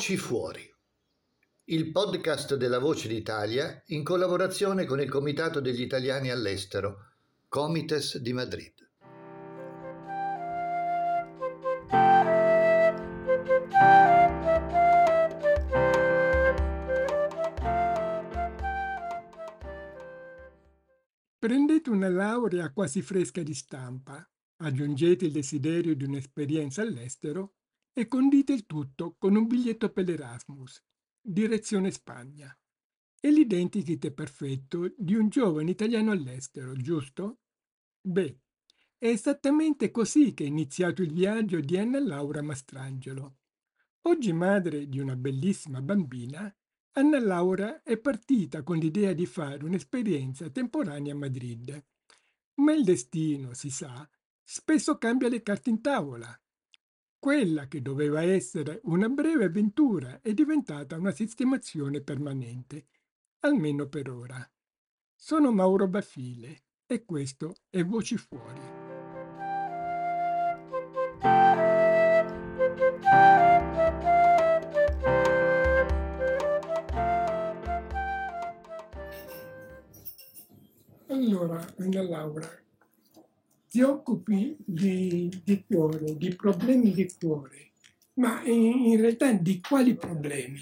Voci Fuori, il podcast della Voce d'Italia in collaborazione con il Comitato degli Italiani all'Estero, Comites di Madrid. Prendete una laurea quasi fresca di stampa, aggiungete il desiderio di un'esperienza all'estero e condite il tutto con un biglietto per l'Erasmus, direzione Spagna. È l'identikit perfetto di un giovane italiano all'estero, giusto? Beh, è esattamente così che è iniziato il viaggio di Anna Laura Mastrangelo. Oggi madre di una bellissima bambina, Anna Laura è partita con l'idea di fare un'esperienza temporanea a Madrid. Ma il destino, si sa, spesso cambia le carte in tavola. Quella che doveva essere una breve avventura è diventata una sistemazione permanente, almeno per ora. Sono Mauro Baffile e questo è Voci Fuori. Allora, Anna Laura, ti occupi di cuore, di problemi di cuore, ma in realtà di quali problemi?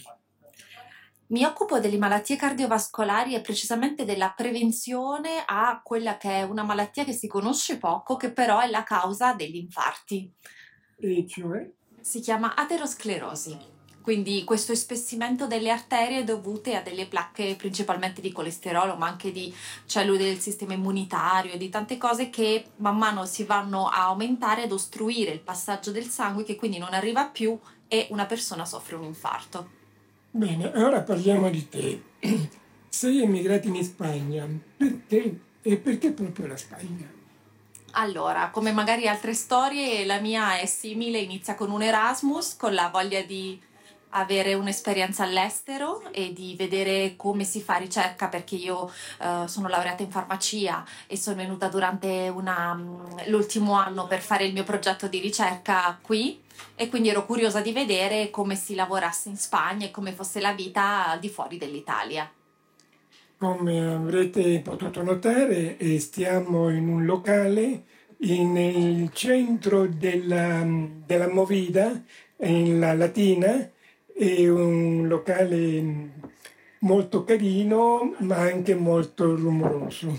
Mi occupo delle malattie cardiovascolari e precisamente della prevenzione a quella che è una malattia che si conosce poco, che però è la causa degli infarti. E cioè? Si chiama aterosclerosi. Quindi questo ispessimento delle arterie dovute a delle placche principalmente di colesterolo, ma anche di cellule del sistema immunitario e di tante cose che man mano si vanno a aumentare ed ostruire il passaggio del sangue, che quindi non arriva più e una persona soffre un infarto. Bene, ora parliamo di te. Sei emigrato in Spagna. Perché? E perché proprio la Spagna? Allora, come magari altre storie, la mia è simile, inizia con un Erasmus, con la voglia di avere un'esperienza all'estero e di vedere come si fa ricerca, perché io sono laureata in farmacia e sono venuta durante l'ultimo anno per fare il mio progetto di ricerca qui, e quindi ero curiosa di vedere come si lavorasse in Spagna e come fosse la vita al di fuori dell'Italia. Come avrete potuto notare, stiamo in un locale nel centro della Movida, in La Latina, è un locale molto carino, ma anche molto rumoroso.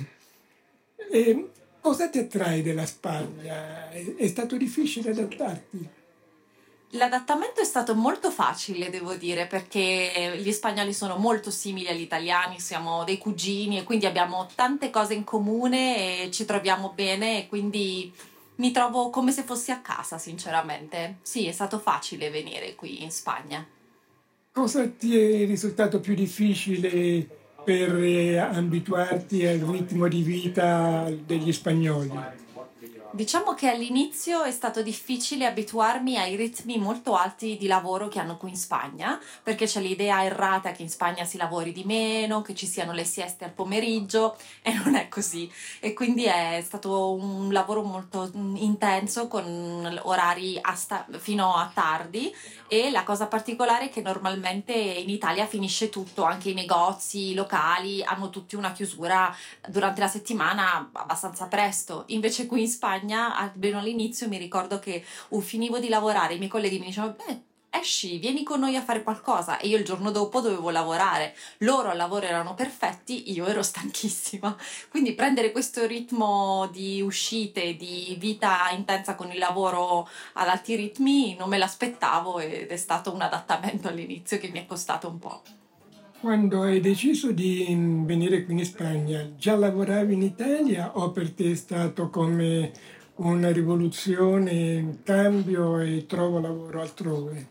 E cosa ti attrae della Spagna? È stato difficile adattarti? L'adattamento è stato molto facile, devo dire, perché gli spagnoli sono molto simili agli italiani, siamo dei cugini e quindi abbiamo tante cose in comune e ci troviamo bene, e quindi mi trovo come se fossi a casa, sinceramente. Sì, è stato facile venire qui in Spagna. Cosa ti è risultato più difficile per abituarti al ritmo di vita degli spagnoli? Diciamo che all'inizio è stato difficile abituarmi ai ritmi molto alti di lavoro che hanno qui in Spagna, perché c'è l'idea errata che in Spagna si lavori di meno, che ci siano le sieste al pomeriggio, e non è così. E quindi è stato un lavoro molto intenso, con orari fino a tardi, e la cosa particolare è che normalmente in Italia finisce tutto, anche i negozi, i locali hanno tutti una chiusura durante la settimana abbastanza presto. Invece qui in Spagna, almeno all'inizio, mi ricordo che finivo di lavorare, i miei colleghi mi dicevano: beh, esci, vieni con noi a fare qualcosa, e io il giorno dopo dovevo lavorare. Loro al lavoro erano perfetti, io ero stanchissima. Quindi prendere questo ritmo di uscite, di vita intensa con il lavoro ad alti ritmi, non me l'aspettavo, ed è stato un adattamento all'inizio che mi è costato un po'. Quando hai deciso di venire qui in Spagna, già lavoravi in Italia o per te è stato come una rivoluzione, cambio e trovo lavoro altrove?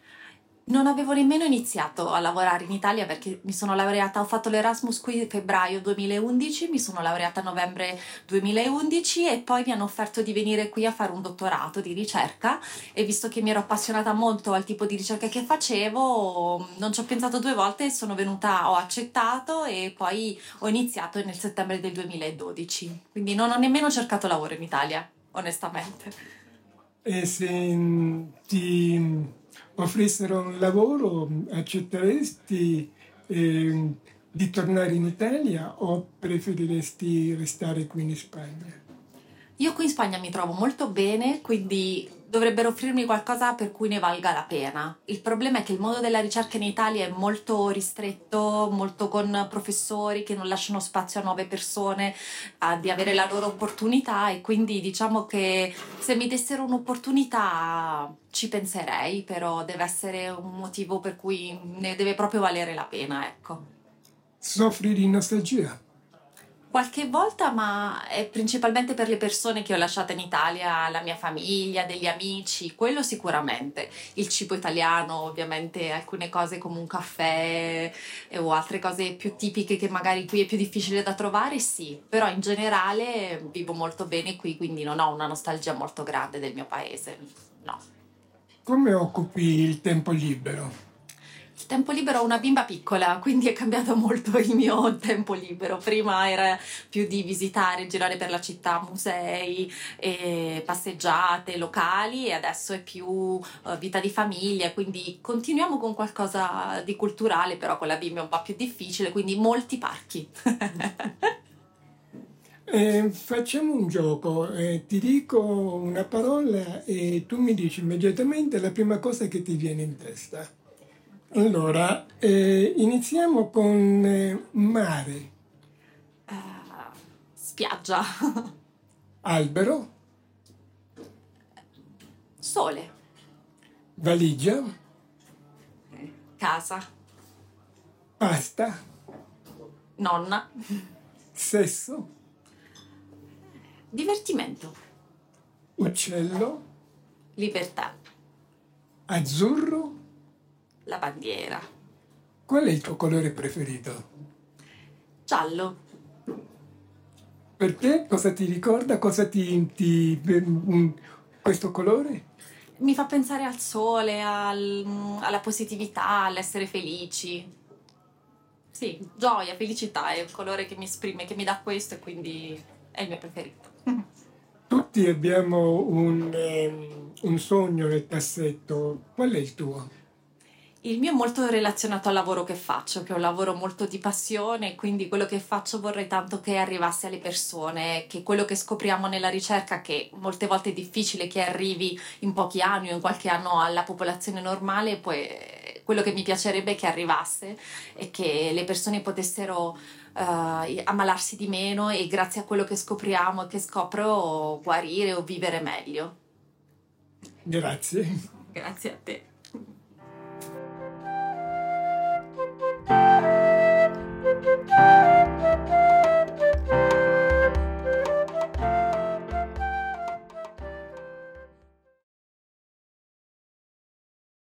Non avevo nemmeno iniziato a lavorare in Italia, perché mi sono laureata, ho fatto l'Erasmus qui a febbraio 2011, mi sono laureata a novembre 2011 e poi mi hanno offerto di venire qui a fare un dottorato di ricerca, e visto che mi ero appassionata molto al tipo di ricerca che facevo, non ci ho pensato due volte, sono venuta, ho accettato e poi ho iniziato nel settembre del 2012. Quindi non ho nemmeno cercato lavoro in Italia, onestamente. E se ti offrissero un lavoro, accetteresti di tornare in Italia o preferiresti restare qui in Spagna? Io qui in Spagna mi trovo molto bene, quindi dovrebbero offrirmi qualcosa per cui ne valga la pena. Il problema è che il mondo della ricerca in Italia è molto ristretto, molto con professori che non lasciano spazio a nuove persone di avere la loro opportunità, e quindi diciamo che se mi dessero un'opportunità ci penserei, però deve essere un motivo per cui ne deve proprio valere la pena, ecco. Soffri di nostalgia? Qualche volta, ma è principalmente per le persone che ho lasciato in Italia, la mia famiglia, degli amici, quello sicuramente. Il cibo italiano, ovviamente, alcune cose come un caffè o altre cose più tipiche che magari qui è più difficile da trovare, sì, però in generale vivo molto bene qui, quindi non ho una nostalgia molto grande del mio paese, no. Come occupi il tempo libero? Il tempo libero, ho una bimba piccola, quindi è cambiato molto il mio tempo libero. Prima era più di visitare, girare per la città, musei, passeggiate, locali, e adesso è più vita di famiglia, quindi continuiamo con qualcosa di culturale, però con la bimba è un po' più difficile, quindi molti parchi. Facciamo un gioco, ti dico una parola e tu mi dici immediatamente la prima cosa che ti viene in testa. Allora, iniziamo con mare, Spiaggia, albero, sole, valigia, casa, pasta, nonna, sesso, divertimento, uccello, libertà, azzurro. la bandiera, Qual è il tuo colore preferito? giallo. Per te cosa ti ricorda? Questo colore? Mi fa pensare al sole, alla positività, all'essere felici. Sì, gioia, felicità è il colore che mi esprime, che mi dà questo, e quindi è il mio preferito. Tutti abbiamo un sogno nel cassetto. Qual è il tuo? Il mio è molto relazionato al lavoro che faccio, che è un lavoro molto di passione, quindi quello che faccio vorrei tanto che arrivasse alle persone, che quello che scopriamo nella ricerca, che molte volte è difficile che arrivi in pochi anni o in qualche anno alla popolazione normale, poi quello che mi piacerebbe è che arrivasse e che le persone potessero ammalarsi di meno, e grazie a quello che scopriamo e che scopro guarire o vivere meglio. Grazie. Grazie a te.